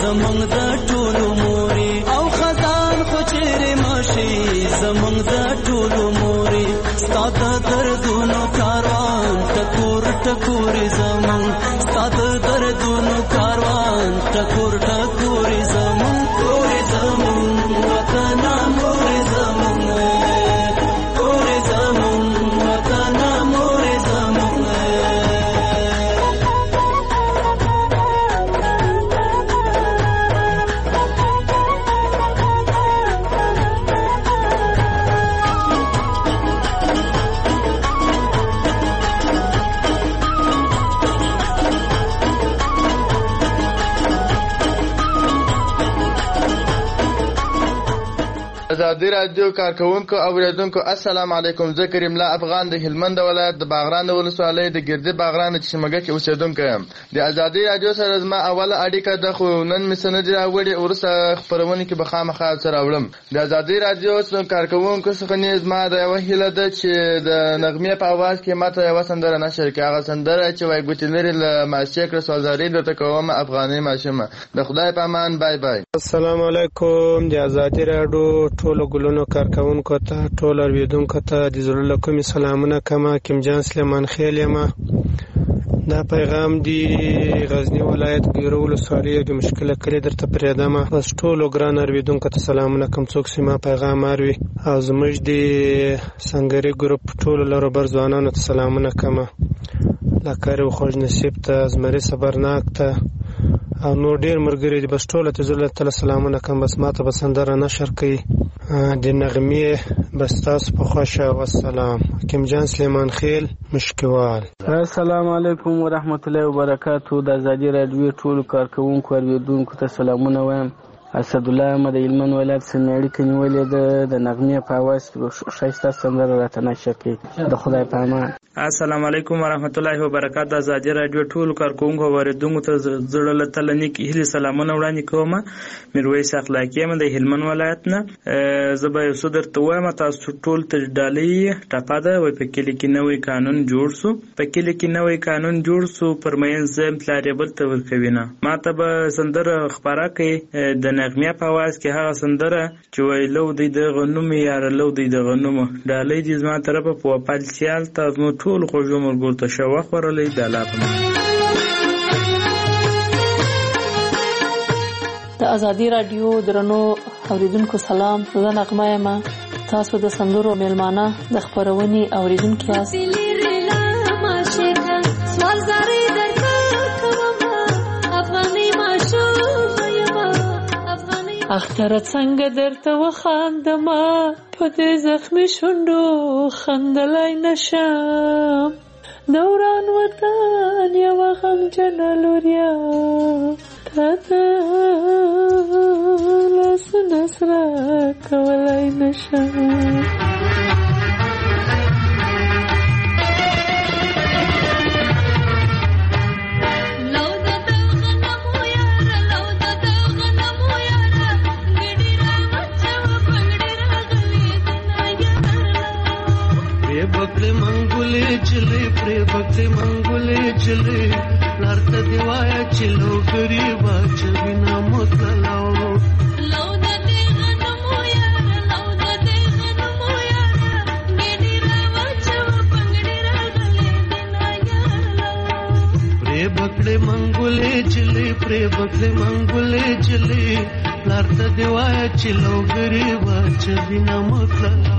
زمونږ د ټولو مورې او خزان خو چیرې ماشي زمونږ د ټولو مورې ستا د دردونو کاروان ټکور ټکورې زمونږ ستا د دردونو کاروان ټکور ټکورې زمونږ کورې زمونږ وطن مورې زمونږ کورې زمونږ وطن مورې زمونږ ازادي رادیو کارکونکو او اوریدونکو السلام علیکم. زه کریم الله افغان د هلمند ولایت د باغران ولسوالۍ د ګردې باغران د چشمګه کې اوسیدونکی یم. د ازادي رادیو سره زما اوله اړیکه ده خو نن مې څه نه دي راوړي، وروسته خپرونې کې به خامخا څه راوړم. د ازادي رادیو کارکونکو څخه نیز زما د یوه هیله ده چې د نغمې په اواز کې ماته یوه سندره نشر کړي، هغه سندره چې وایي ګوتې لرې له ماشې کړه سوالزاري درته کومه افغاني ماشومه. د خدای په امان، بای بای. السلام علیکم. د ازادي رادیو ټولو ګلونو کارکونکو ته ټولو اوریدونکو ته د زړه له کومې سلامونه کومه. کیم جان سلیمان خیل یم. دا پیغام دی غزنی ولایت ګیرو ولسوالۍ د مشکله کلی درته پرېږدم. بس ټولو ګران اوریدونکو ته سلامونه کوم څوک چې ما پیغام اوري، او زموږ د سنګري ګروپ ټولو لروبر ځوانانو ته سلامونه کومه، لکاري و خوږ نصیب ته، زمري صبرناک ته او نور ډیر ملګري دي. بس ټولو ته زړه له سلامونه کوم. بس ماته به سندره نشر کوي د نغمې. بس تاسو په خوښه. والسلام. کیم جان سلیمان خیل مشکوال. السلام علیکم ورحمت الله وبرکاتو. د ازادي رادیو ټولو کارکونکو اوریدونکو ته سلامونه وایم. اسد الله احمد هلمند ولایت څخه اړیکه نیولې ده. د نغمې په اواز کې ښایسته سندره راته نشر کوي. د خدای په امان. السلام علیکم ورحمت الله وبرکاتو. ازادي رادیو ټولو کارکونکو اوریدونکو ته زړه له تله نیک هیلې سلامونه وړاندې کوم. میرویس اخلاقی یم د هلمند ولایت نه. زه به یو څه درته وایم. تاسو ټول ته ډالۍ ټپه ده. وایي په کلي کې نوی قانون جوړ سو، په کلي کې نوی قانون جوړ سو، پر مین زم پلار یې بل ته ورکوي نه. ما ته به سندره خپاره کوي د نغمې په اواز کې، هغه سندره چې وایي لو دی د غنوم یاره لو دی د غنوم. ډالۍ دې زما طرفه په وپال سیال تاسو ټول خوږو مرګو ته شوق ورلې د الله په نام. د ازادي رادیو درنو اوریدونکو سلام. زه نغمه یم. تاسو د سندرو میلمانه د خپرونې اوریدونکو یاست. اختر څنګه درته وخاندمه په دې زخمي شونډو خندلای نشم. دوران وطن یوه غمجنه لوریا تا ته لاسونه سره کولای نشم. بکړې منګولې چلې پرې بکړې منګولې چلې لارته دی وایا چې لوګري واچوي نه مطلعو لو د دې غنمو یار لو د دې غنمو یار ګډي را واچو پنګړي راغلې دینا یار پرې بکړې منګولې چلې پرې بکړې منګولې چلې لارته دی وایا چې لوګري واچوي نه مطلعو.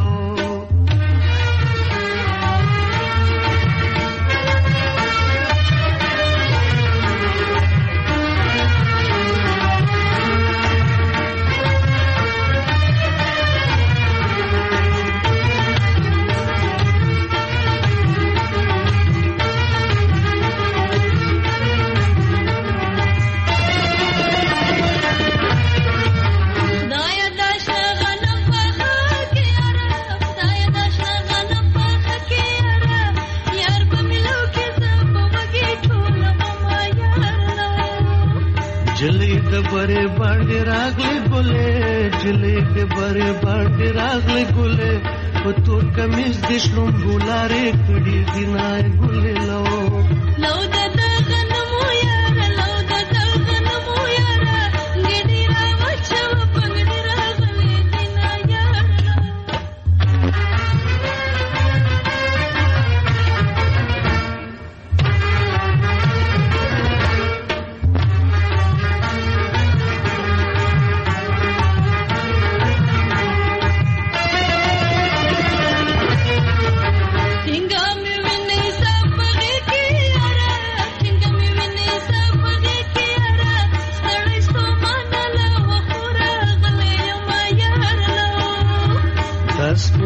बरे बांडे रागले गोले जले के बरे बांडे रागले गोले वो तोर कमीज दिशलुम बुलारे कड़ी दिनाए गोले लो लो दादा गनमो यार लो दादा गनमो यार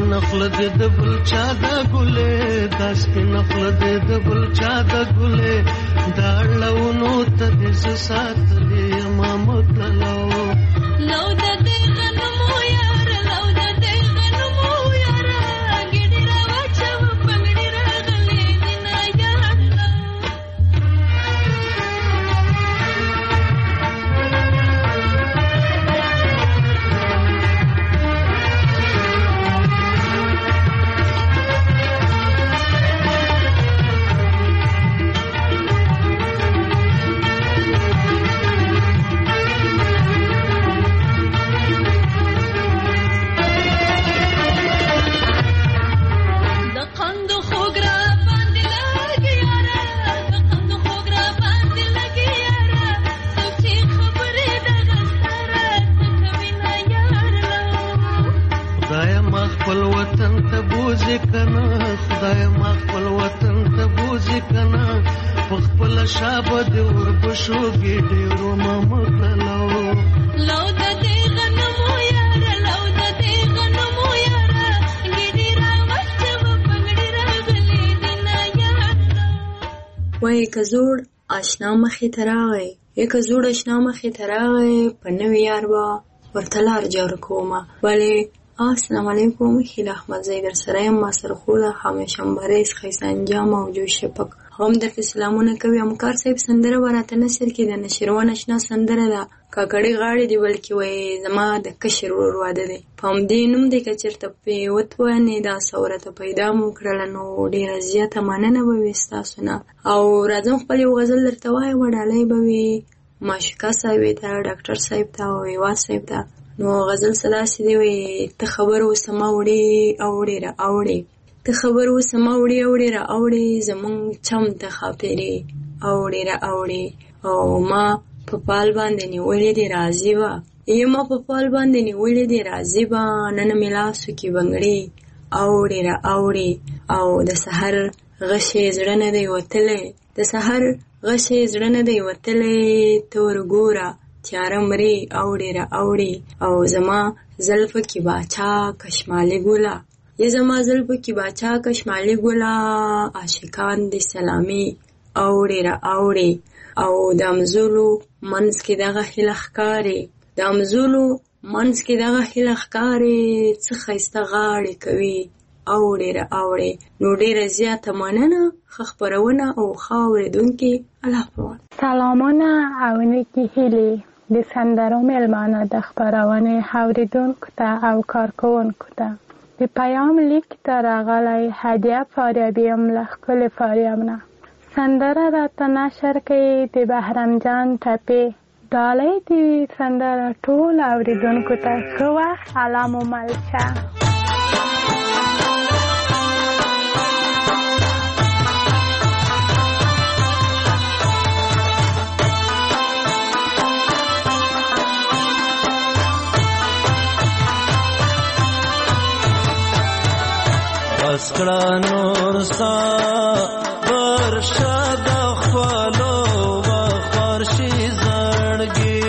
نخله دې د بل چا د ګلې دا سپین نخله دې د بل چا د ګلې دا اړولو ته دې زه ساتلې یما متلو لو د دې غنمو یار لو د دې غنمو یار ګډي راوچو پنګړي راغلې دینا یار خدای ما خپل وطن ته بوزي کنه په خپل شابه دې وربشو ګډې روما مکلو لو د دې غنمو یار لو د دې غنمو یار ګډې راوچو پنګړي راغلې دینا یار وای کزوړ آشنا مخې تراغې یک زوړ آشنا مخې تراغې په نوې یار با ورتلار جوړ کومه ولی السلام علیکم هیله احمد زی در سره یم ما سره خو د همیشنبرې ښایسته انجام او جوش شپک هم درته سلامونه کوي همکار صاحب سندره وراته نشر کې د نشروان اشنا سندره ده کاکړې غاړې دی بلکې وای زما د کشر ورور واده دی په همدې نوم دی که چېرته پې وتوانې دا ثورته پیدا مو کړله نو ډېره زیاته مننه به وي ستاسو نه او راځم خپل یو غزل درته وایم ډالۍ به وي معشوقه صاحبې ته ډاکټر صاحب ته او هیواد صاحب ته نو غزل صداسې دی وی ته خبر اوسه ما وړې اوړې را اوړې ته خبر اوسه ما وړې اوړې را اوړې زمونږ چم ته خاپېرې اوړې را اوړې او ما په پال باندې نیولې دې راضي وه ما په پال باندې نیولې دې راضي وه نن مې لاسو کې بنګړې اوړې را اوړې او د سحر غشې زړه نه دی وتلی د سحر غشې زړه نه دی وتلی ته ورګوره تیاره مرې اوړې را اوړې او زما زلفو کې باچا کشمالي ګله زما زلفو کې باچا کشمالي ګله عاشقان دې سلامي اوړې را اوړې او د امزولو منځ کې دغه هیله ښکارې د امزولو منځ کې دغه هیله ښکارې څه ښایسته غاړې کوي اوړې را اوړې نو ډېره زیاته مننه ښه خپرونه او ښه اورېدونکي الله پاک سلامونه او نیکې هیلې د سندرو میلمانه د خپرونې اوریدونکو ته او کارکوونکو ته د پیام لیک ته راغلی هدیه فاریابي یم له ښکلي فاریاب نه سندره راته نشر کوي د بهرام جان ټپې ډالۍ دې وي سندره ټول اوریدونکو ته ښه وخت الله مو مل شه اسکړه نور ستا برشد خپلو بخارشي زړګي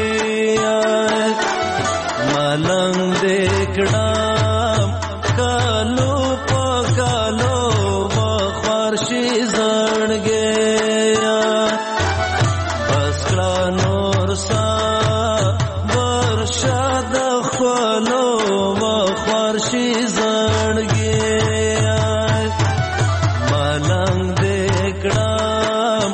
ملنګ دې کړم کالو په کالو بخارشي زړګي اسکړه نور ستا برشد خپلو بخارشي زړګي ملنګ دې کړم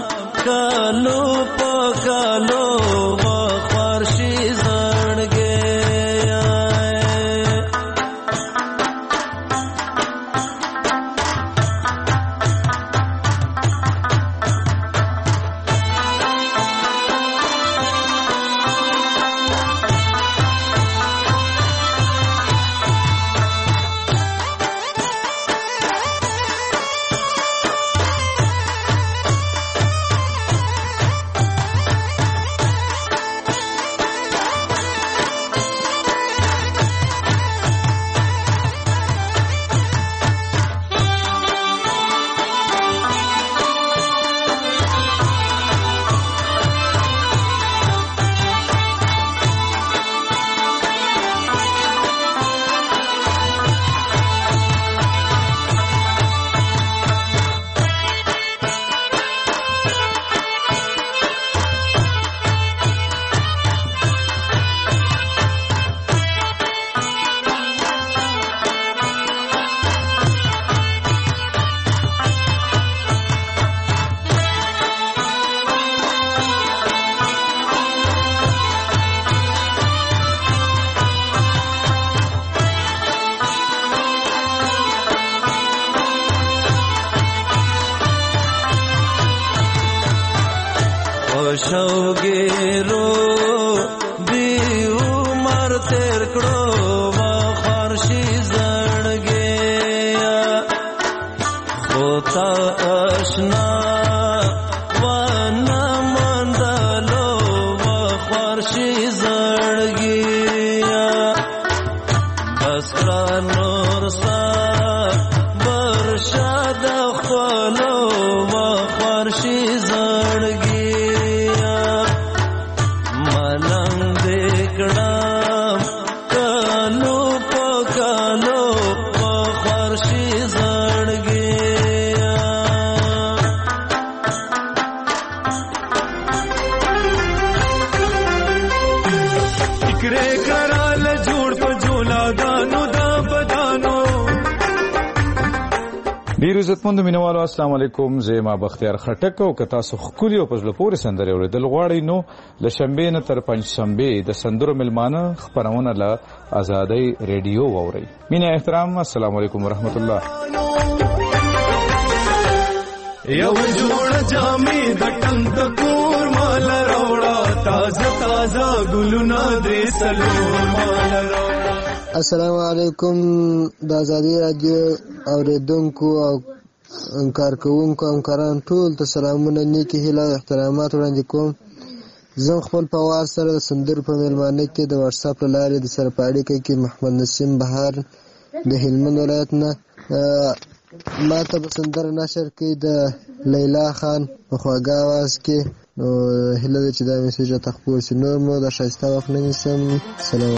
شوګیرو دی عمر تیر کړو وا خارشي زړګیا خوتا آشنا وانا مندلو وا خارشي زړګیا بسرا نور سا برشاد خپلو وا خارشي زړګیا ملنګ دکړم کالو پکالو وا خارشي زړګیا فکرې کرال جوړ په جولا دانو دا بدانو. ډیر عزتمندو مینوالو السلام علیکم. زما بختیار خټک او که تاسو ښکلي او په زړه پورې سندرې اورېدل غواړئ نو له شنبې نه تر پنجشنبې د سندرو میلمانه خپرونه له ازادۍ ریډیو واورئ. مینه احترام السلام علیکم ورحمت الله. یو جوړ جامې د ټنګ د کور مال راوړه تازه تازه ګلونه درې څلور مال راوړه. السلام علیکم د ازادي رادیو اوریدونکو او کارکوونکو همکاران ټول ته سلامونه نیکی هیله او احترامات وړاندې کوم. زه خپل په وار سره د سندرو په میلمانه کې د واتساپ له لارې د سره په اړیکه کې محمد نسیم بهار د هلمند ولایت نه ما ته به سندره نشر کړي د لیلا خان په خواږه آواز کې. نو هیله ده چې دا میسیج راته خپور شي. نور مو د ښایسته وخت نه نیسم. سلام.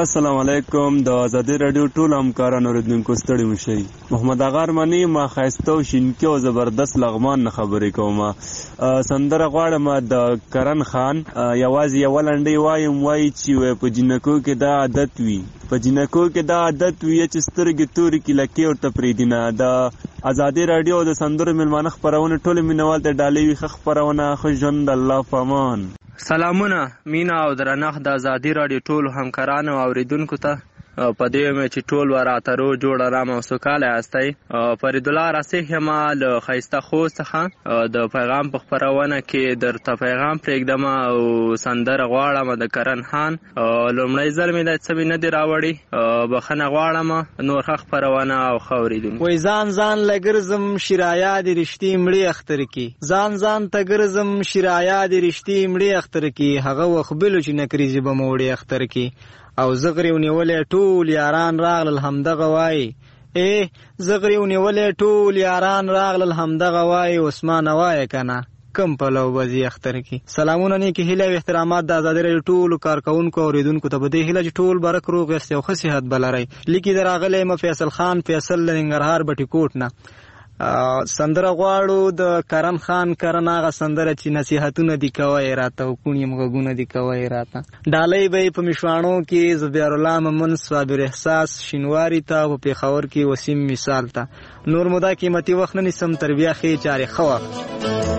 السلام علیکم. د آزادۍ رادیو ټول همکاران اوریدونکو ستړي مشئ. محمد اغا ارمني ما ښایسته او شینکي او زبردست لغمان نه خبرې کوم. سندره غواړم د کرن خان یوازې یوه لنډۍ وایم، وایي چې په جنکو کې دا عادت وي، په جنکو کې دا عادت وي چې سترګې تورې کې لکې ورته پرېږدي نه. د آزادۍ رادیو د سندرو میلمانه خپرونه ټولې مینوال ته ډالۍ وي. ښه خپرونه، ښه ژوند، الله په امان. سلامونه، مینا او درنښت د آزادۍ رادیو ټولو همکارانو او اوریدونکو ته. په دې مې چې ټول راته روغ جوړ ارام او سوکاله یاستئ. فرید الله راسخ یم له ښایسته خوست څخه د پیغام په خپرونه کې درته پیغام پرېږدم او سندره غواړم د کرن خان. لومړی ځل مې دا څه مې نه دي راوړي، بخښنه غواړم. نور ښه خپرونه او ښه اورېدونکي. وایي ځان له ګرځم شرایا د رښتې مړې اختر کې، ځان ته ګرځم شرایا د رښتې مړې اختر کې، هغه وخت بلو چې نکریزې به مو وړې اختر کې. او زغری ونیولې ټول یاران راغلل همدغه وایي، زغری ونیولې ټول یاران راغلل همدغه وایي، عثمان وایي کنه کم پلو بزی اختر کی. سلامونه نیکی هیله او احترامات د آزادۍ رادیو ټولو کارکونکو او اوریدونکو ته. په دې هیله چې ټول برک روغ یاست او ښه صحت به لرئ. لیکي راغلی یم فیصل خان فیصل له ننګرهار بټي کوټ نه. سندره غواړو د کرن خان. کرن هغه سندره چې نصیحتونه دي کوی راته او کونیم غږونه دي کوی راته. ډالۍ به یې په مشواڼو کې زبیر الله ممن، صابر احساس شینواري ته، په پېښور کې وسیم مثال ته. نور مو دا قیمتي وخت نه نیسم، تر بیا ښې چارې ښه وخت.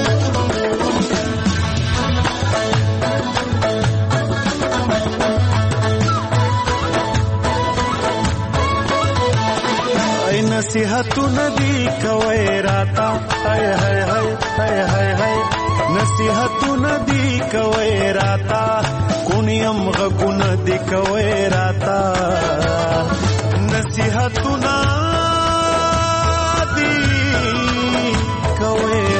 نصیحتونه دی کوي راتا، هاي هاي هاي هاي هاي هاي نصیحتونه دی کوي راتا، کونیم غږونه دی کوي راتا، نصیحتونه دی کوي